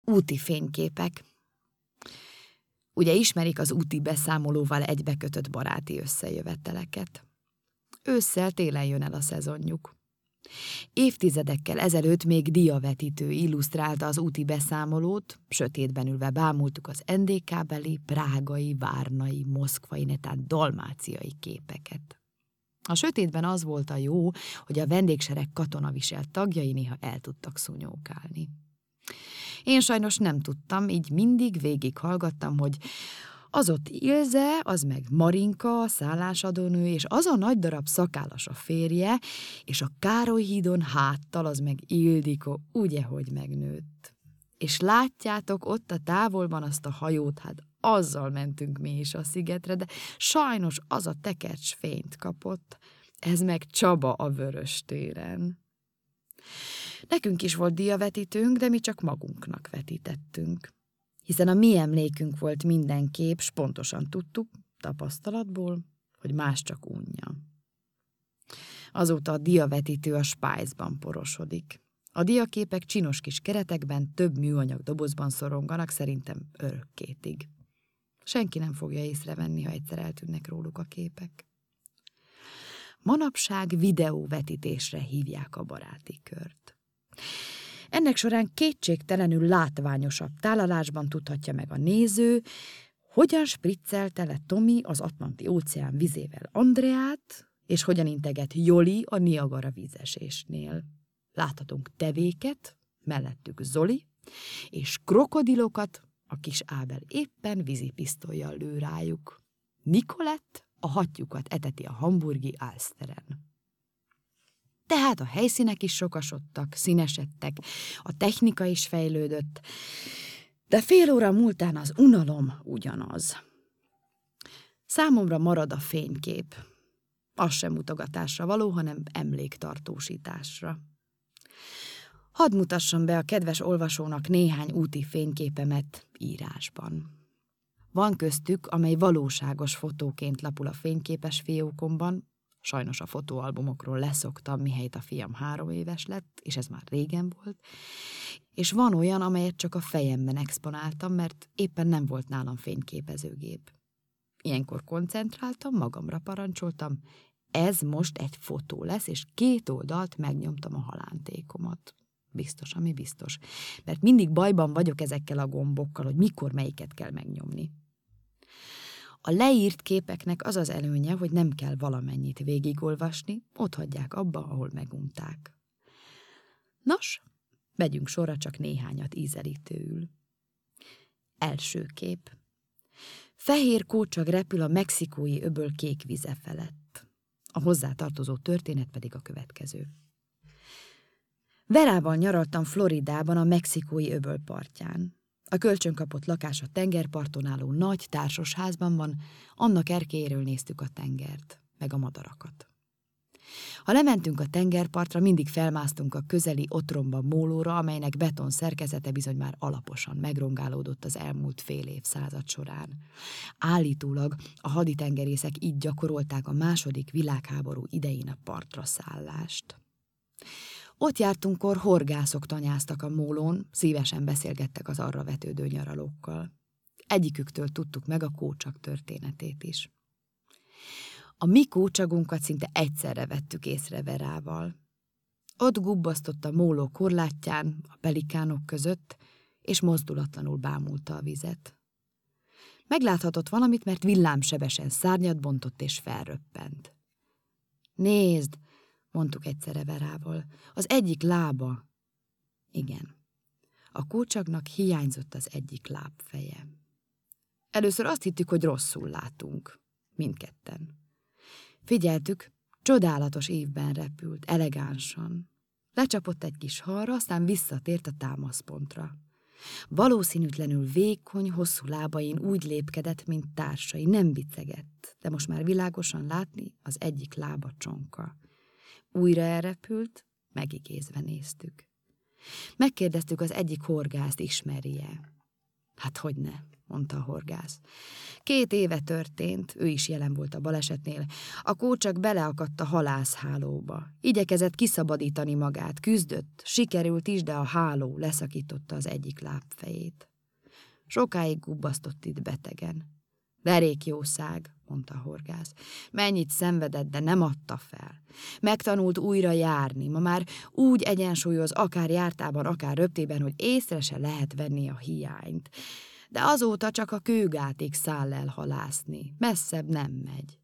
Úti fényképek. Ugye ismerik az úti beszámolóval egybekötött baráti összejöveteleket. Ősszel, télen jön el a szezonjuk. Évtizedekkel ezelőtt még diavetítő illusztrálta az úti beszámolót, sötétben ülve bámultuk az NDK-beli, prágai, várnai, moszkvai, netán dalmáciai képeket. A sötétben az volt a jó, hogy a vendégsereg katonaviselt tagjai néha el tudtak szúnyókálni. Én sajnos nem tudtam, így mindig végighallgattam, hogy az ott Ilze, az meg Marinka, a szállásadónő, és az a nagy darab szakállas a férje, és a Károly hídon háttal, az meg Ildikó, ugye, hogy megnőtt. És látjátok ott a távolban azt a hajót, hát azzal mentünk mi is a szigetre, de sajnos az a tekercs fényt kapott, ez meg Csaba a Vöröstéren. Nekünk is volt diavetítőnk, de mi csak magunknak vetítettünk. Hiszen a mi emlékünk volt minden kép, s pontosan tudtuk, tapasztalatból, hogy más csak unja. Azóta a diavetítő a spájzban porosodik. A diaképek csinos kis keretekben, több műanyag dobozban szoronganak, szerintem örökkétig. Senki nem fogja észrevenni, ha egyszer eltűnnek róluk a képek. Manapság videóvetítésre hívják a baráti kört. Ennek során kétségtelenül látványosabb tálalásban tudhatja meg a néző, hogyan spriccelte le Tomi az Atlanti-óceán vizével Andreát, és hogyan integet Joli a Niagara vízesésnél. Láthatunk tevéket, mellettük Zoli, és krokodilokat, a kis Ábel éppen vízipisztollyal lő rájuk. Nikolett a hattyúkat eteti a hamburgi Alsteren. Tehát a helyszínek is sokasodtak, színesedtek, a technika is fejlődött, de fél óra múltán az unalom ugyanaz. Számomra marad a fénykép. Az sem mutogatásra való, hanem emléktartósításra. Hadd mutassam be a kedves olvasónak néhány úti fényképemet írásban. Van köztük, amely valóságos fotóként lapul a fényképes fiókomban, sajnos a fotóalbumokról leszoktam, mihelyt a fiam 3 éves lett, és ez már régen volt, és van olyan, amelyet csak a fejemben exponáltam, mert éppen nem volt nálam fényképezőgép. Ilyenkor koncentráltam, magamra parancsoltam, ez most egy fotó lesz, és 2 oldalt megnyomtam a halántékomat. Biztos, ami biztos, mert mindig bajban vagyok ezekkel a gombokkal, hogy mikor melyiket kell megnyomni. A leírt képeknek az az előnye, hogy nem kell valamennyit végigolvasni, otthagyják abba, ahol megunták. Nos, vegyünk sorra csak néhányat ízelítőül. Első kép. Fehér kócsag repül a mexikói öböl kék vize felett. A hozzátartozó történet pedig a következő. Verával nyaraltam Floridában a mexikói öböl partján. A kölcsönkapott lakás a tengerparton álló nagy társasházban van, annak erkélyéről néztük a tengert, meg a madarakat. Ha lementünk a tengerpartra, mindig felmásztunk a közeli otromba mólóra, amelynek beton szerkezete bizony már alaposan megrongálódott az elmúlt fél évszázad során. Állítólag a haditengerészek így gyakorolták a II. Világháború idején a partra szállást. Ott jártunkkor horgászok tanyáztak a mólón, szívesen beszélgettek az arra vetődő nyaralókkal. Egyiküktől tudtuk meg a kócsag történetét is. A mi kócsagunkat szinte egyszerre vettük észre Verával. Ott gubbasztott a móló korlátján, a pelikánok között, és mozdulatlanul bámulta a vizet. Megláthatott valamit, mert villámsebesen szárnyat bontott és felröppent. Nézd, mondtuk egyszerre Verával, az egyik lába. Igen, a kócsagnak hiányzott az egyik lábfeje. Először azt hittük, hogy rosszul látunk, mindketten. Figyeltük, csodálatos ívben repült, elegánsan. Lecsapott egy kis halra, aztán visszatért a támaszpontra. Valószínűtlenül vékony, hosszú lábain úgy lépkedett, mint társai, nem biccegett, de most már világosan látni, az egyik lába csonka. Újra elrepült, megigézve néztük. Megkérdeztük az egyik horgászt, ismerje. Hát hogyne, mondta a horgász. 2 éve történt, ő is jelen volt a balesetnél. A kócsak beleakadt a halászhálóba. Igyekezett kiszabadítani magát, küzdött, sikerült is, de a háló leszakította az egyik lábfejét. Sokáig gubbasztott itt betegen. Verékjószág, mondta a horgász. Mennyit szenvedett, de nem adta fel. Megtanult újra járni, ma már úgy egyensúlyoz akár jártában, akár röptében, hogy észre se lehet venni a hiányt. De azóta csak a Kőgátig száll el halászni, messzebb nem megy.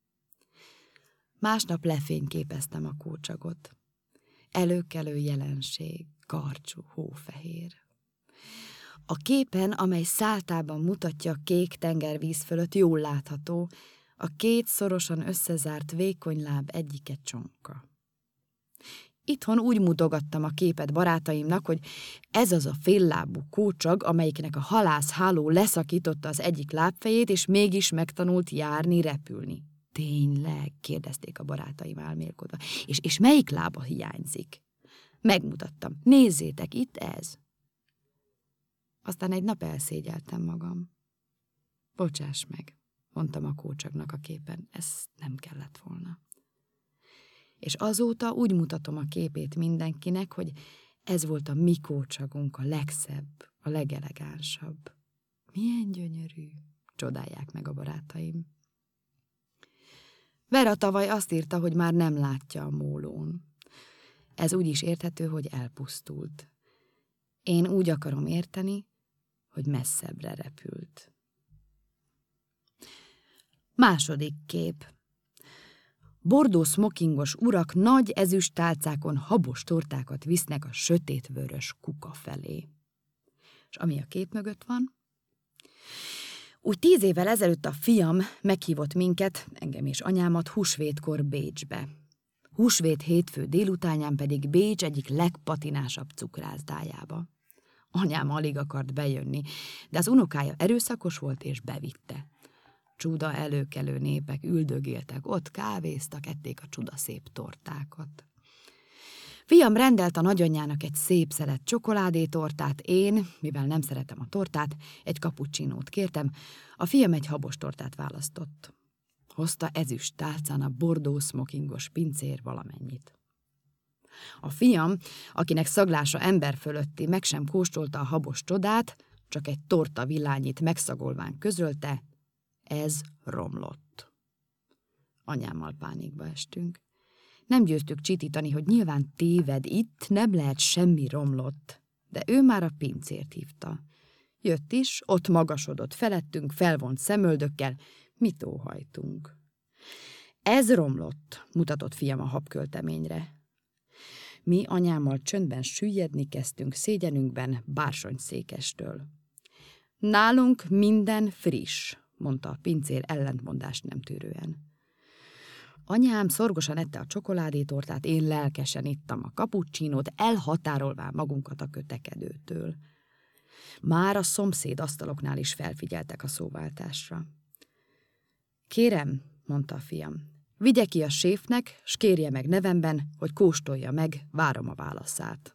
Másnap lefényképeztem a kócsagot. Előkelő jelenség, karcsú, hófehér. A képen, amely száltában mutatja a kék tengervíz fölött, jól látható, a 2 szorosan összezárt vékony láb egyike csonka. Itthon úgy mutogattam a képet barátaimnak, hogy ez az a féllábú kócsag, amelyiknek a halászháló leszakította az egyik lábfejét, és mégis megtanult járni, repülni. Tényleg? Kérdezték a barátaim álmélkodva. És melyik lába hiányzik? Megmutattam. Nézzétek, itt ez. Aztán egy nap elszégyeltem magam. Bocsáss meg, mondtam a kócsagnak a képen, ez nem kellett volna. És azóta úgy mutatom a képét mindenkinek, hogy ez volt a mi kócsagunk, a legszebb, a legelegánsabb. Milyen gyönyörű, csodálják meg a barátaim. Vera tavaly azt írta, hogy már nem látja a mólón. Ez úgy is érthető, hogy elpusztult. Én úgy akarom érteni, hogy messzebbre repült. Második kép. Bordó szmokingos urak nagy ezüst tálcákon habos tortákat visznek a sötétvörös kuka felé. És ami a kép mögött van? Úgy 10 évvel ezelőtt a fiam meghívott minket, engem és anyámat húsvétkor Bécsbe. Húsvét hétfő délutánján pedig Bécs egyik legpatinásabb cukrászdájába. Anyám alig akart bejönni, de az unokája erőszakos volt és bevitte. Csuda előkelő népek üldögéltek, ott kávéztak, ették a csudaszép tortákat. Fiam rendelt a nagyanyjának egy szép szelet csokoládétortát, én, mivel nem szeretem a tortát, egy cappuccinót kértem, a fiam egy habos tortát választott. Hozta ezüst tálcán a bordó szmokingos pincér valamennyit. A fiam, akinek szaglása ember fölötti, meg sem kóstolta a habos csodát, csak egy torta villányit megszagolván közölte, ez romlott. Anyámmal pánikba estünk. Nem győztük csitítani, hogy nyilván téved, itt nem lehet semmi romlott, de ő már a pincért hívta. Jött is, ott magasodott felettünk, felvont szemöldökkel, mit óhajtunk. Ez romlott, mutatott fiam a habkölteményre. Mi anyámmal csöndben süllyedni kezdtünk szégyenünkben bársonyszékestől. Nálunk minden friss, mondta a pincér ellentmondást nem tűrően. Anyám szorgosan ette a csokoládétortát, én lelkesen ittam a cappuccinót, elhatárolván magunkat a kötekedőtől. Már a szomszéd asztaloknál is felfigyeltek a szóváltásra. Kérem, mondta a fiam, vigye ki a séfnek, s kérje meg nevemben, hogy kóstolja meg, várom a válaszát.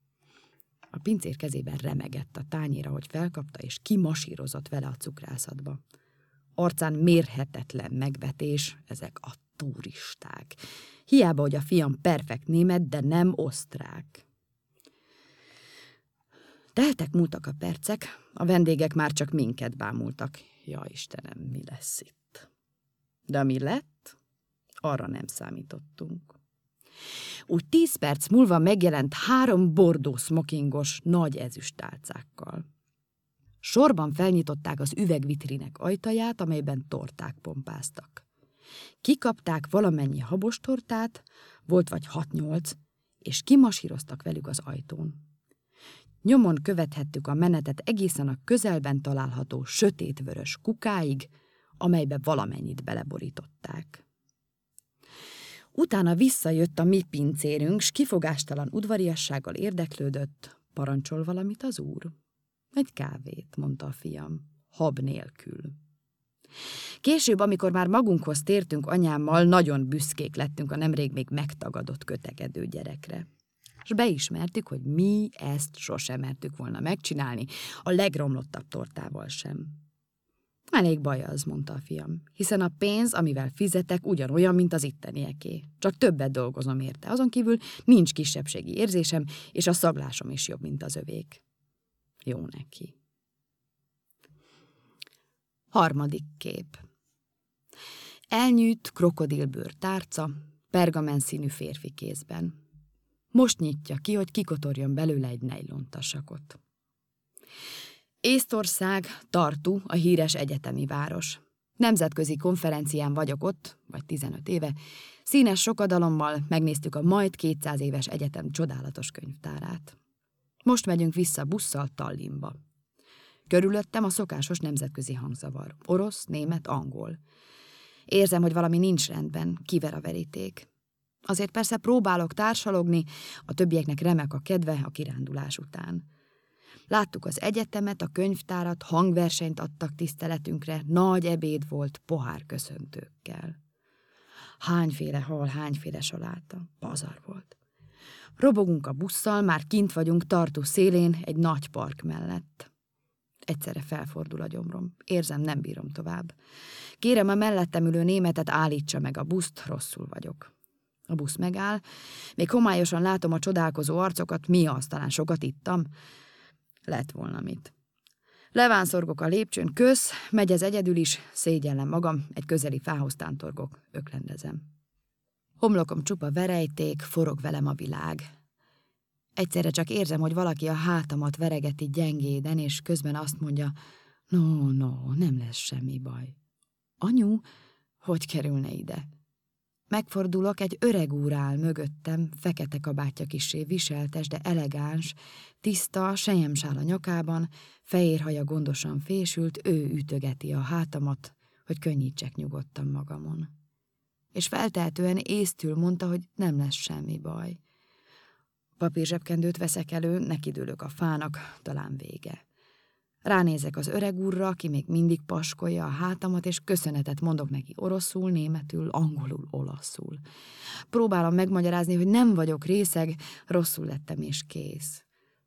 A pincér kezében remegett a tányéra, hogy felkapta, és kimasírozott vele a cukrászatba. Arcán mérhetetlen megvetés, ezek a turisták. Hiába, hogy a fiam perfekt német, de nem osztrák. Teltek-múltak a percek, a vendégek már csak minket bámultak. Ja, Istenem, mi lesz itt? De ami lett, arra nem számítottunk. Úgy 10 perc múlva megjelent 3 bordó szmokingos nagy ezüst tálcákkal. Sorban felnyitották az üvegvitrinek ajtaját, amelyben torták pompáztak. Kikapták valamennyi habostortát, volt vagy 6-8, és kimasíroztak velük az ajtón. Nyomon követhettük a menetet egészen a közelben található sötétvörös kukáig, amelybe valamennyit beleborították. Utána visszajött a mi pincérünk, s kifogástalan udvariassággal érdeklődött, parancsol valamit az úr? Egy kávét, mondta a fiam, hab nélkül. Később, amikor már magunkhoz tértünk anyámmal, nagyon büszkék lettünk a nemrég még megtagadott kötekedő gyerekre. És beismertük, hogy mi ezt sosem mertük volna megcsinálni, a legromlottabb tortával sem. Elég baj az, mondta a fiam, hiszen a pénz, amivel fizetek, ugyanolyan, mint az ittenieké. Csak többet dolgozom érte. Azon kívül nincs kisebbségi érzésem, és a szaglásom is jobb, mint az övék. Jó neki. 3. kép. Elnyűjt krokodilbőr tárca, pergamenszínű férfi kézben. Most nyitja ki, hogy kikotorjon belőle egy nejlontasakot. Észtország, Tartu, a híres egyetemi város. Nemzetközi konferencián vagyok ott, vagy 15 éve. Színes sokadalommal megnéztük a majd 200 éves egyetem csodálatos könyvtárát. Most megyünk vissza busszal Tallinnba. Körülöttem a szokásos nemzetközi hangzavar. Orosz, német, angol. Érzem, hogy valami nincs rendben, kiver a veríték. Azért persze próbálok társalogni, a többieknek remek a kedve a kirándulás után. Láttuk az egyetemet, a könyvtárat, hangversenyt adtak tiszteletünkre, nagy ebéd volt pohárköszöntőkkel. Hányféle hal, hányféle saláta, pazar volt. Robogunk a busszal, már kint vagyunk Tartu szélén, egy nagy park mellett. Egyszerre felfordul a gyomrom. Érzem, nem bírom tovább. Kérem a mellettem ülő németet, állítsa meg a buszt, rosszul vagyok. A busz megáll, még homályosan látom a csodálkozó arcokat, mi az, talán sokat ittam? Lett volna mit. Levánszorgok a lépcsőn, kösz, megy ez egyedül is, szégyellem magam, egy közeli fához tántorgok, öklendezem. Homlokom csupa verejték, forog velem a világ. Egyszerre csak érzem, hogy valaki a hátamat veregeti gyengéden, és közben azt mondja, no, nem lesz semmi baj. Anyu, hogy kerülne ide? Megfordulok, egy öreg úr áll mögöttem, fekete kabátja kissé viseltes, de elegáns, tiszta, selyemsál a nyakában, fehér haja gondosan fésült, ő ütögeti a hátamat, hogy könnyítsek nyugodtan magamon. És feltehetően észtül mondta, hogy nem lesz semmi baj. Papírzsebkendőt veszek elő, nekidőlök a fának, talán vége. Ránézek az öreg úrra, aki még mindig paskolja a hátamat, és köszönetet mondok neki oroszul, németül, angolul, olaszul. Próbálom megmagyarázni, hogy nem vagyok részeg, rosszul lettem és kész.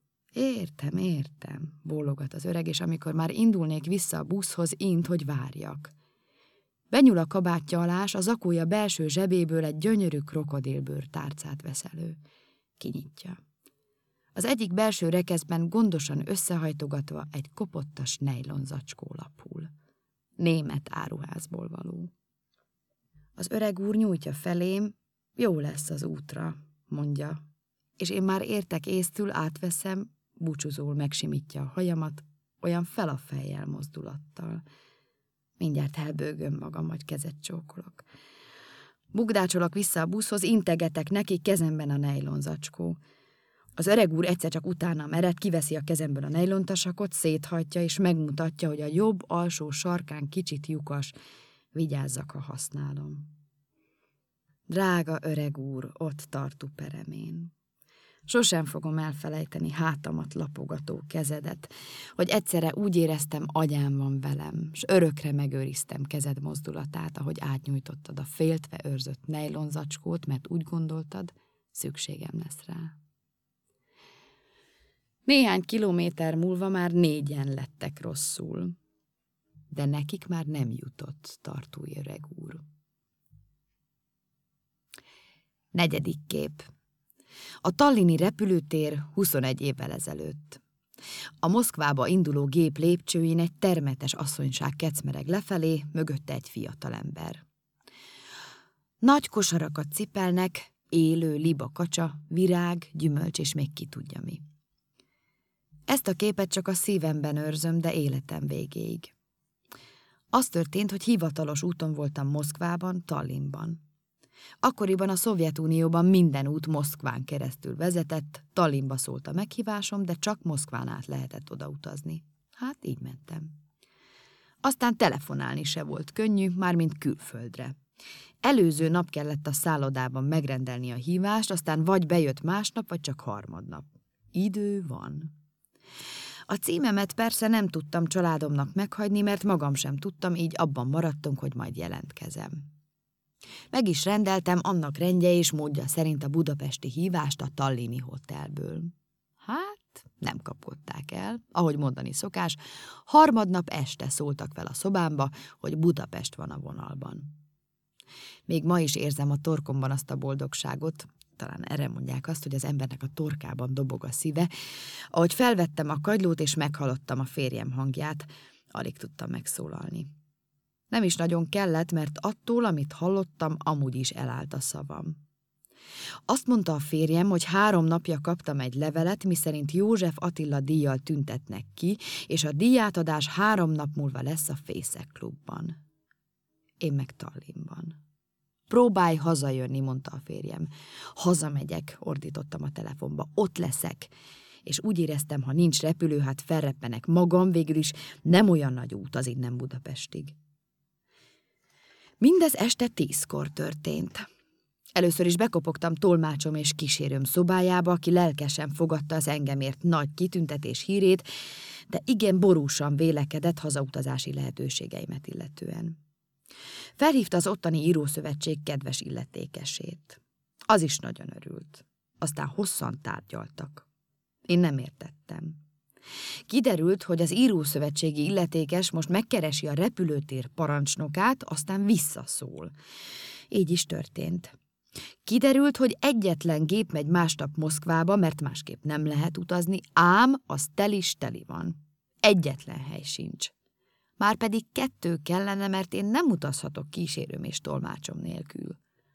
Értem, bólogat az öreg, és amikor már indulnék vissza a buszhoz, int, hogy várjak. Benyúl a kabátja alá, a zakója belső zsebéből egy gyönyörű krokodilbőr tárcát vesz elő. Kinyitja. Az egyik belső rekeszben gondosan összehajtogatva egy kopottas nejlonzacskó lapul. Német áruházból való. Az öreg úr nyújtja felém, jó lesz az útra, mondja, és én már értek észtül, átveszem, búcsúzól megsimítja a hajamat, olyan fel a fejjel mozdulattal. Mindjárt elbőgöm magam, vagy kezet csókolok. Bugdácsolok vissza a buszhoz, integetek neki, kezemben a nejlonzacskó. Az öreg úr egyszer csak utána mered, kiveszi a kezemből a nejlontasakot, széthajtja, és megmutatja, hogy a jobb alsó sarkán kicsit lyukas, vigyázzak, ha használom. Drága öreg úr, ott Tartu peremén. Sosem fogom elfelejteni hátamat lapogató kezedet, hogy egyszerre úgy éreztem, agyám van velem, s örökre megőriztem kezed mozdulatát, ahogy átnyújtottad a féltve őrzött nejlonzacskót, mert úgy gondoltad, szükségem lesz rá. Néhány kilométer múlva már 4-en lettek rosszul, de nekik már nem jutott tartúi öreg úr. 4. kép. A tallinni repülőtér 21 évvel ezelőtt. A Moszkvába induló gép lépcsőin egy termetes asszonyság kecmereg lefelé, mögötte egy fiatalember. Nagy kosarakat cipelnek, élő liba kacsa, virág, gyümölcs és még ki tudja mi. Ezt a képet csak a szívemben őrzöm, de életem végéig. Az történt, hogy hivatalos úton voltam Moszkvában, Tallinnban. Akkoriban a Szovjetunióban minden út Moszkván keresztül vezetett, Tallinnba szólt a meghívásom, de csak Moszkván át lehetett odautazni. Hát így mentem. Aztán telefonálni se volt könnyű, mármint külföldre. Előző nap kellett a szállodában megrendelni a hívást, aztán vagy bejött másnap, vagy csak harmadnap. Idő van. A címemet persze nem tudtam családomnak meghagyni, mert magam sem tudtam, így abban maradtunk, hogy majd jelentkezem. Meg is rendeltem annak rendje és módja szerint a budapesti hívást a tallinni hotelből. Hát, nem kapkodták el, ahogy mondani szokás, harmadnap este szóltak fel a szobámba, hogy Budapest van a vonalban. Még ma is érzem a torkomban azt a boldogságot, talán erre mondják azt, hogy az embernek a torkában dobog a szíve. Ahogy felvettem a kagylót és meghallottam a férjem hangját, alig tudtam megszólalni. Nem is nagyon kellett, mert attól, amit hallottam, amúgy is elállt a szavam. Azt mondta a férjem, hogy 3 napja kaptam egy levelet, miszerint József Attila díjjal tüntetnek ki, és a díjátadás 3 nap múlva lesz a Fészek klubban. Én meg Tallinnban. Próbálj hazajönni, mondta a férjem. Hazamegyek, ordítottam a telefonba, ott leszek. És úgy éreztem, ha nincs repülő, hát felreppenek magam, végül is nem olyan nagy út az innen Budapestig. Mindez este 10-kor történt. Először is bekopogtam tolmácsom és kísérőm szobájába, aki lelkesen fogadta az engemért nagy kitüntetés hírét, de igen borúsan vélekedett hazautazási lehetőségeimet illetően. Felhívta az ottani írószövetség kedves illetékesét. Az is nagyon örült. Aztán hosszan tárgyaltak. Én nem értettem. Kiderült, hogy az írószövetségi illetékes most megkeresi a repülőtér parancsnokát, aztán visszaszól. Így is történt. Kiderült, hogy egyetlen gép megy másnap Moszkvába, mert másképp nem lehet utazni, ám az teli van. Egyetlen hely sincs. Márpedig 2 kellene, mert én nem utazhatok kísérőm és tolmácsom nélkül.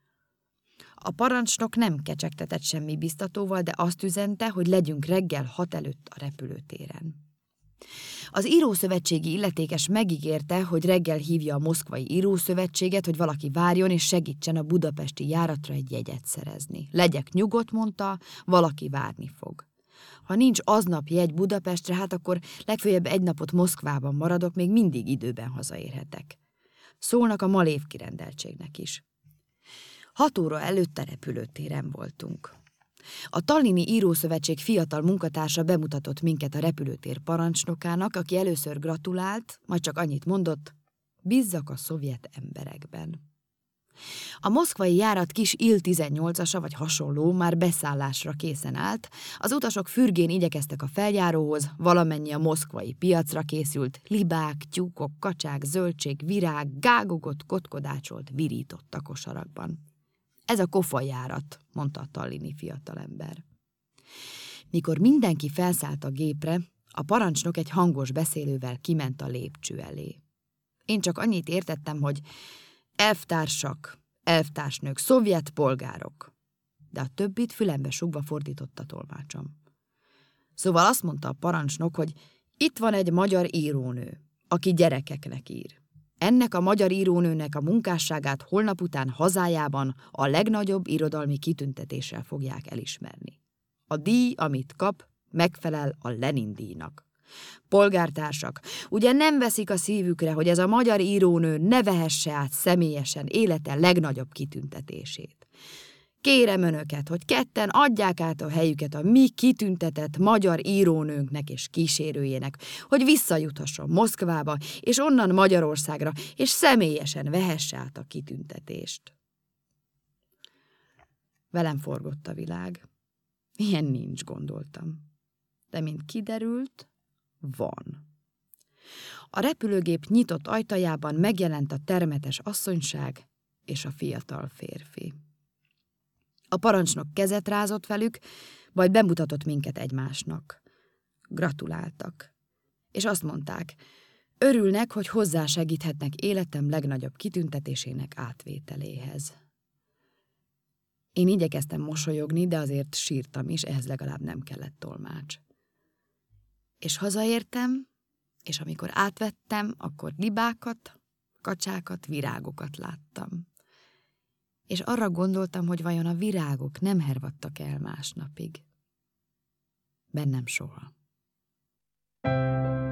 A parancsnok nem kecsegtetett semmi biztatóval, de azt üzente, hogy legyünk reggel 6 előtt a repülőtéren. Az írószövetségi illetékes megígérte, hogy reggel hívja a moszkvai írószövetséget, hogy valaki várjon és segítsen a budapesti járatra egy jegyet szerezni. Legyek nyugodt, mondta, valaki várni fog. Ha nincs aznap jegy Budapestre, hát akkor legfeljebb 1 napot Moszkvában maradok, még mindig időben hazaérhetek. Szólnak a malév kirendeltségnek is. 6 óra előtt a repülőtéren voltunk. A Tallinni Írószövetség fiatal munkatársa bemutatott minket a repülőtér parancsnokának, aki először gratulált, majd csak annyit mondott, bízzak a szovjet emberekben. A moszkvai járat kis Il-18-asa vagy hasonló már beszállásra készen állt, az utasok fürgén igyekeztek a feljáróhoz, valamennyi a moszkvai piacra készült, libák, tyúkok, kacsák, zöldség, virág, gágogott, kotkodácsolt, virított a kosarakban. Ez a kofajárat, mondta a tallinni fiatalember. Mikor mindenki felszállt a gépre, a parancsnok egy hangos beszélővel kiment a lépcső elé. Én csak annyit értettem, hogy elvtársak, elvtársnők, szovjet polgárok, de a többit fülembe sugva fordította tolmácsom. Szóval azt mondta a parancsnok, hogy itt van egy magyar írónő, aki gyerekeknek ír. Ennek a magyar írónőnek a munkásságát holnap után hazájában a legnagyobb irodalmi kitüntetéssel fogják elismerni. A díj, amit kap, megfelel a Lenin-díjnak. Polgártársak, ugye nem veszik a szívükre, hogy ez a magyar írónő ne vehesse át személyesen élete legnagyobb kitüntetését. Kérem önöket, hogy ketten adják át a helyüket a mi kitüntetett magyar írónőnknek és kísérőjének, hogy visszajuthasson Moszkvába, és onnan Magyarországra, és személyesen vehesse át a kitüntetést. Velem forgott a világ. Ilyen nincs, gondoltam. De mint kiderült, van. A repülőgép nyitott ajtajában megjelent a termetes asszonyság és a fiatal férfi. A parancsnok kezet rázott velük, majd bemutatott minket egymásnak. Gratuláltak. És azt mondták, örülnek, hogy hozzásegíthetnek életem legnagyobb kitüntetésének átvételéhez. Én igyekeztem mosolyogni, de azért sírtam is, ehhez legalább nem kellett tolmács. És hazaértem, és amikor átvettem, akkor libákat, kacsákat, virágokat láttam. És arra gondoltam, hogy vajon a virágok nem hervadtak el másnapig. Bennem soha.